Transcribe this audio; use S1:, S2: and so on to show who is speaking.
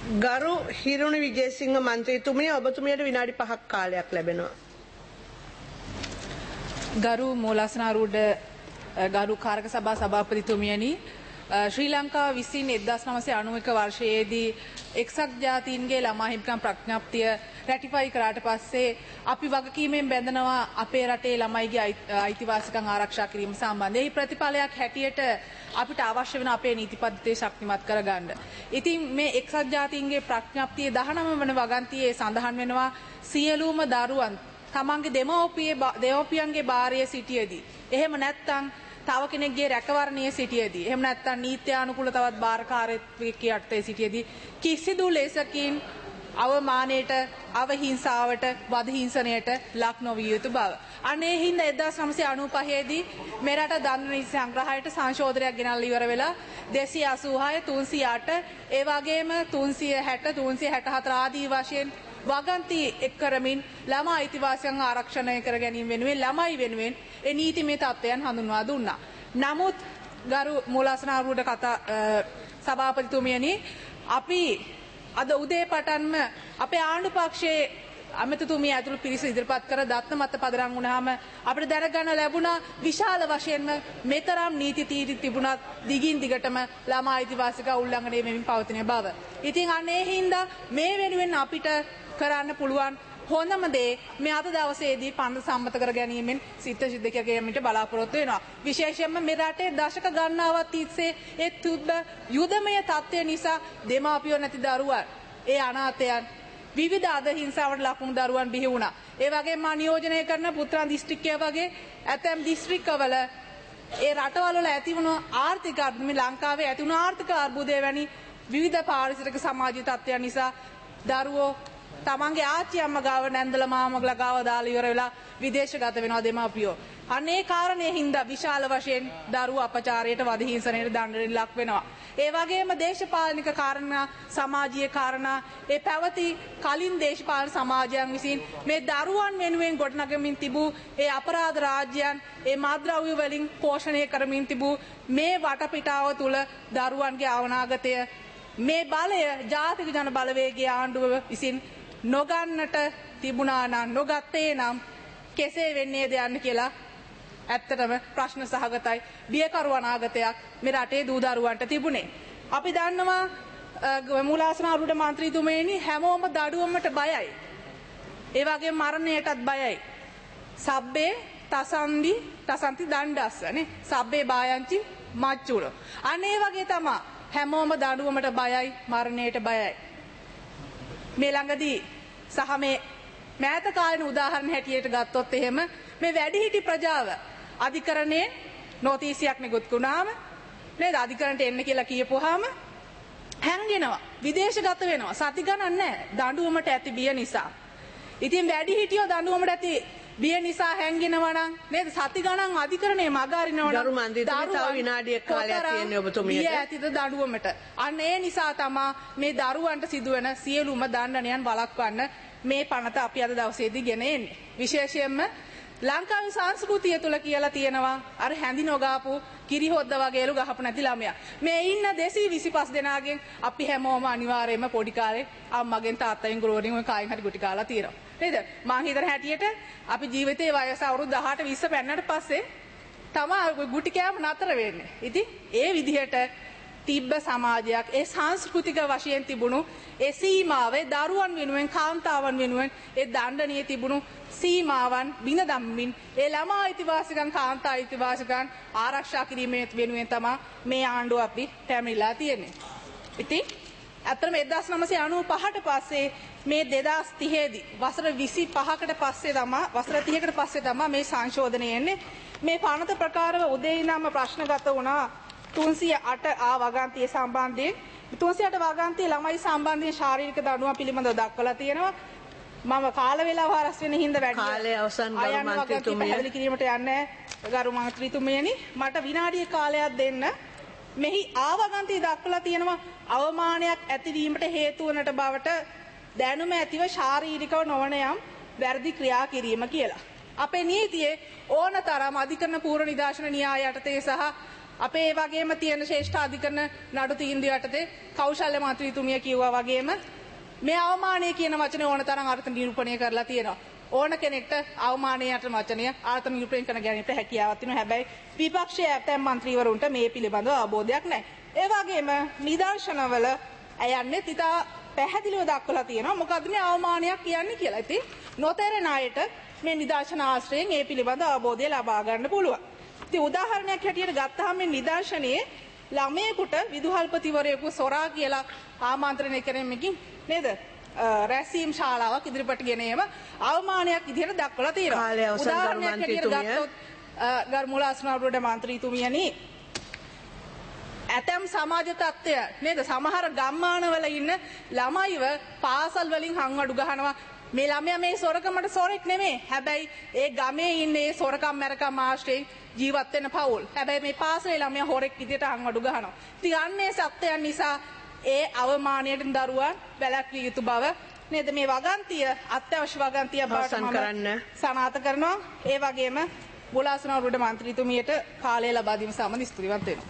S1: ගරු හිරුණි විජේසිංහ මන්ත්‍රීතුමිය ඔබතුමියට විනාඩි 5ක් කාලයක් ලැබෙනවා.
S2: ගරු මූලාසනාරූඪ ගරු කාරක සභා සභාපතිතුමියනි ශ්‍රී ලංකාව විසින් 1991 වර්ෂයේදී එක්සත් ජාතීන්ගේ ළමා හිමිකම් ප්‍රඥප්තිය රැටිෆයි කරාට පස්සේ අපි වගකීමෙන් බැඳෙනවා අපේ රටේ ළමයිගේ අයිතිවාසිකම් ආරක්ෂා කිරීම සම්බන්ධයෙන්. මේ ප්‍රතිඵලයක් හැටියට අපිට අවශ්‍ය වෙන අපේ නීති පද්ධතිය ශක්තිමත් කරගන්න. ඉතින් මේ එක්සත් ජාතීන්ගේ ප්‍රඥප්තිය 19 වන වගන්තියේ සඳහන් වෙනවා සියලුම දරුවන් තමන්ගේ දෙමව්පියන්ගේ භාරයේ සිටියේදී එහෙම නැත්නම් තව කෙනෙක්ගේ රැකවරණයේ සිටියේදී එහෙම නැත්නම් නීත්‍යානුකූල තවත් බාරකාරයෙක් යටතේ සිටියේදී කිසිදු ලෙසකින් අවමානයට අවහිංසාවට වදහිංසනයට ලක් නොවිය යුතු බව. අනේ හින්දා 1995 දී මේ රට දඬු නීති සංග්‍රහයට සංශෝධනයක් ගෙනල්ලා ඉවර වෙලා 286 308 ඒ වගේම 360 364 ආදී වශයෙන් වගන්ති එක් කරමින් ළමා අයිතිවාසිකම් ආරක්ෂණය කර ගැනීම වෙනුවෙන් ළමයි වෙනුවෙන් ඒ නීතිමය තත්ත්වයන් හඳුන්වා දුන්නා. නමුත් ගරු මූලාසනාරූඪ කතා සභාපතිතුමියනි අපි අද උදේ පටන්ම අපේ ආණ්ඩු පක්ෂයේ අමතතුමිය ඇතුළු පිරිස ඉදිරිපත් කර දත්ත මත පදනම් වුණාම අපිට දැනගන්න ලැබුණා විශාල වශයෙන්ම මෙතරම් නීති තීරි තිබුණත් දිගින් දිගටම ළමා අයිතිවාසිකම් උල්ලංඝනය වෙමින් පවතින බව. ඉතින් අනේ හින්දා මේ වෙනුවෙන් අපිට කරන්න පුළුවන් හොඳම දේ මේ අද දවසේදී පන්ද සම්මත කර ගැනීමෙන් සිත සිද්ධ කිරීමට බලාපොරොත්තු වෙනවා. විශේෂයෙන්ම මේ රටේ දශක ගණනාවක් තිස්සේ ඒ තුබ්බ යුදමය තත්ත්වය නිසා දෙමාපියෝ නැති දරුවන් ඒ අනාථයන් විවිධ අදහිංසාවට ලකුණු දරුවන් බිහි වුණා. ඒ වගේම නියෝජනය කරන පුත්‍රා දිස්ත්‍රික්කය වගේ ඇතැම් දිස්ත්‍රික්කවල ඒ රටවල වල ඇති වුණු ආර්ථික ලංකාවේ ඇති වුණු ආර්ථික අර්බුදය වැනි විවිධ පාරිසරික සමාජීය තත්ත්වයන් නිසා දරුවෝ තමන්ගේ ආච්චි අම්මා ගාව නැන්දල මාමගලා ගාව දාලා ඉවර වෙලා විදේශගත වෙනවා දෙමාපියෝ. අනේ කාරණේ හින්දා විශාල වශයෙන් දරුවෝ අපචාරයට වදහිංසනයට දඬුවමට ලක් වෙනවා. ඒ වගේම දේශපාලනික කාරණා සමාජීය කාරණා ඒ පැවති කලින් දේශපාලන සමාජයන් විසින් මේ දරුවන් වෙනුවෙන් ගොඩනගමින් තිබූ ඒ අපරාධ රාජ්‍යයන් ඒ මාද්‍රව්‍ය වලින් පෝෂණය කරමින් තිබූ මේ වටපිටාව තුල දරුවන්ගේ අනාගතය මේ බලය ජාතික ජන බලවේගයේ ආණ්ඩුව විසින් නොගන්නට තිබුණා නම් නොගත්තේ නම් කෙසේ වෙන්නේද යන්න කියලා ඇත්තටම ප්‍රශ්න සහගතයි බියකරු අනාගතයක් මේ රටේ දූ දරුවන්ට තිබුණේ. අපි දන්නවා මූලාසනාරූඪ මන්ත්‍රීතුමනි හැමෝම දඩුවමට බයයි. ඒ වගේම මරණයටත් බයයි. සබ්බේ තසන්ති දණ්ඩස්සනේ සබ්බේ බායන්ති මච්චුල. අනේ වගේ තමයි හැමෝම දඩුවමට බයයි මරණයට බයයි. මේ ළඟදී සහ මේ මෑත කාලේ උදාහරණ හැටියට ගත්තොත් එහෙම මේ වැඩිහිටි ප්‍රජාව අධිකරණයේ නෝතීසියක් නිකුත් වුණාම නේද අධිකරණයට එන්න කියලා කියපුවාම හැංගෙනවා විදේශගත වෙනවා සති ගණන් නැහැ දඬුවමට ඇති බිය නිසා. ඉතින් වැඩිහිටියෝ දඬුවමට ඇති බිය නිසා හැංගෙනවා නම් නේද සති ගණන් අධිකරණයේ මග අරිනවා නම්
S1: ගරු මන්ත්‍රීතුමිය තව විනාඩියක් කාලයක් තියෙනවා ඔබතුමියට.
S2: බිය ඇතිද දඬුවමට. අන්න ඒ නිසා තමයි මේ දරුවන්ට සිදුවෙන සියලුම දණ්ඩනයන් වළක්වන්න මේ පනත අපි අද දවසේදී ගෙන එන්නේ. විශේෂයෙන්ම ලංකාවේ සංස්කෘතිය තුල කියලා තියෙනවා අර හැඳි නොගාපු කිරිහොද්ද වගේලු ගහපු නැති ළමයා. මේ ඉන්න 225 දෙනාගෙන් අපි හැමෝම අනිවාර්යයෙන්ම පොඩි කාලේ අම්මගෙන් තාත්තගෙන් ගුරුවරින් ඔය කායින් හරි ගුටි කාලා තියෙනවා. නේද? මං හිතන හැටියට අපි ජීවිතේ වයස අවුරුදු 18 20 පෙන්නට පස්සේ තමයි ගුටි කෑම නතර වෙන්නේ. ඉතින් ඒ විදිහට තිබ්බ සමාජයක් ඒ සංස්කෘතික වශයෙන් තිබුණු ඒ සීමාවේ දරුවන් වෙනුවෙන් කාන්තාවන් වෙනුවෙන් ඒ දණ්ඩනීය තිබුණු සීමාවන් බිඳ දම්මින් ඒ ළමා අයිතිවාසිකම් කාන්තා අයිතිවාසිකම් ආරක්ෂා කිරීමේ වෙනුවෙන් තමයි මේ ආණ්ඩුව අපි පැමිණිලා තියෙන්නේ. ඉතින් අතරම 1995ට පස්සේ මේ 2030 දී වසර 25කට පස්සේ තමයි වසර 30කට පස්සේ තමයි මේ සංශෝධනය එන්නේ. මේ පනත ප්‍රකාරව උදේ ඉඳන්ම ප්‍රශ්නගත වුණා 308 ආ වගන්තිය සම්බන්ධයෙන් 308 වගන්තිය ළමයි සම්බන්ධයෙන් ශාරීරික දඬුවම් පිළිබඳව දක්වලා තියෙනවා. මම කාල වේලාව හරස් වෙන හින්දා වැඩි
S1: කාලය අවසන් ගරු මන්ත්‍රීතුමිය
S2: පැහැදිලි කිරීමට යන්නේ ගරු මන්ත්‍රීතුමියනි මට විනාඩිය කාලයක් දෙන්න. මෙහි ආවගන්තිය දක්වලා තියෙනවා අවමානයක් ඇතිවීමට හේතු වනට බවට දැනුම ඇතිව ශාරීරිකව නොවන යම් වැරදි ක්‍රියා කිරීම කියලා. අපේ නීතියේ ඕනතරම් අධිකරණ පූර්ව නිදාශන න්‍යාය යටතේ සහ අපේ ඒ වගේම තියෙන ශ්‍රේෂ්ඨාධිකරණ නඩු තීන්දුව යටතේ කෞශල්‍ය මන්ත්‍රීතුමිය කිව්වා වගේම මේ අවමානය කියන වචනේ ඕන තරම් අර්ථ නිරූපණය කරලා තියෙනවා. ඕන කෙනෙක්ට අවමානයට වචනය අර්ථ නිරූපණය කරන ගැනීමට හැකියාවක් තියෙනවා. හැබැයි විපක්ෂයේ ඇතැම් මන්ත්‍රීවරුන්ට මේ පිළිබඳව අවබෝධයක් නැහැ. ඒ වගේම නිදර්ශනවල යන්නේ තිතා පැහැදිලිව දක්වලා තියෙනවා මොකද්ද මේ අවමානයක් කියන්නේ කියලා. ඉතින් නොතේරෙන අයට මේ නිදර්ශන ආශ්‍රයෙන් මේ පිළිබඳ අවබෝධය ලබා ගන්න පුළුවන්. ඉතින් උදාහරණයක් හැටියට ගත්තාම මේ නිදර්ශනයේ ළමයෙකුට විදුහල්පතිවරයෙකු සොරා කියලා ආමන්ත්‍රණය කරමින් නේද? රැසීම් ශාලාවක් ඉදිරිපත් ගෙන ඒම අවමානයක් විදිහට දක්වලා තියෙනවා. උදාහරණයක් හැටියට ගත්තොත් ගර්මුලාස්නාරුඩ මන්ත්‍රීතුමියනි ඇතැම් සමාජ තත්ත්වය නේද සමහර ගම්මානවල ඉන්න ළමයිව පාසල් වලින් හංවඩු ගහනවා. මේ ළමයා මේ සොරකමට සොරෙක් නෙමෙයි. හැබැයි ඒ ගමේ ඉන්නේ සොරකම් මැරකම් ආශ්‍රයෙන් ජීවත් වෙන පවුල්. හැබැයි මේ පාසලේ ළමයා හොරෙක් විදියට හංවඩු ගහනවා. ඉතින් අන්නේ සත්‍යයන් නිසා ඒ අවමානයට දරුවන් වැළැක්විය යුතු බව නේද මේ වගන්තිය අත්‍යවශ්‍ය වගන්තිය බවට මම සනාථ කරනවා. ඒ වගේම බුලාසනාරුඩ මන්ත්‍රීතුමියට කාලය ලබා දීම සම්බන්ධ ස්තුතිවත් වෙනවා.